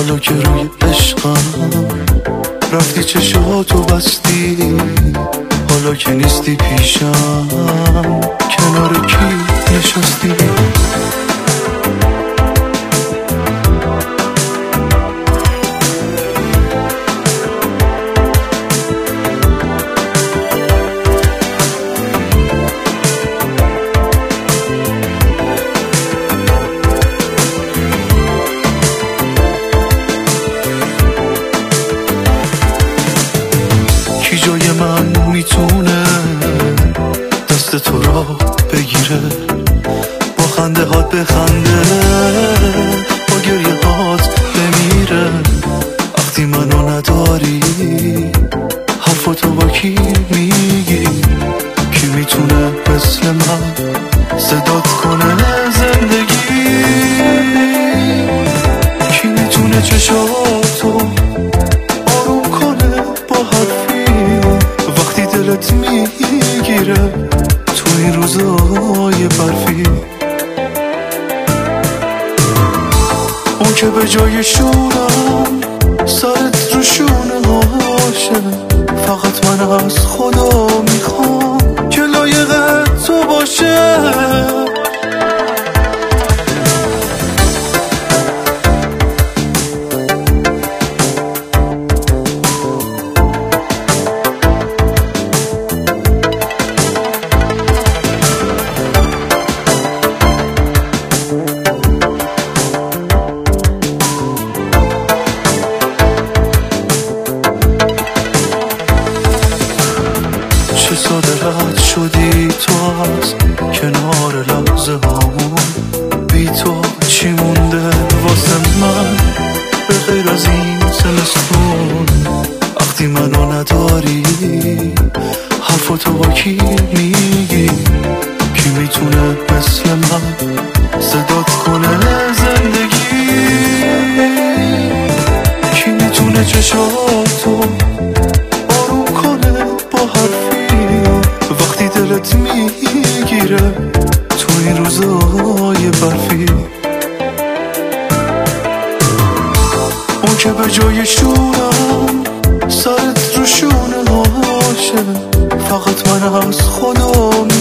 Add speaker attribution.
Speaker 1: حالا که روی عشقم رفتی چشاتو بستی، حالا که نیستی پیشم کنار کی نشستی؟ کی جای من میتونه دست تو را بگیره، با خنده هات بخنده، با گریه هات بمیره؟ وقتی منو نداری حرفاتو با کی میگی؟ کی میتونه مثل من صدات کنه زندگی؟ کی میتونه چشاتو آروم کنه با حرفی وقتی دلت میگیره تو این روزای برفی؟ اون که به جای شورم سرت رو شونه هاشه، فقط من از خدا میخوام که لایق تو باشه. چه ساده رد شدی تو از کنار لحظه هامون، بی تو چی مونده واسه من به غیر از این زمستون؟ وقتی منو نداری حرفاتو با کی میگی؟ کی میتونه مثل من صدات کنه زندگی؟ کی میتونه چشاتو آروم کنه با حرفی وقتی دلت میگیره تو این روزای برفی؟ اون که به جای شورم سرت رو شونه هاشه، فقط من از خدا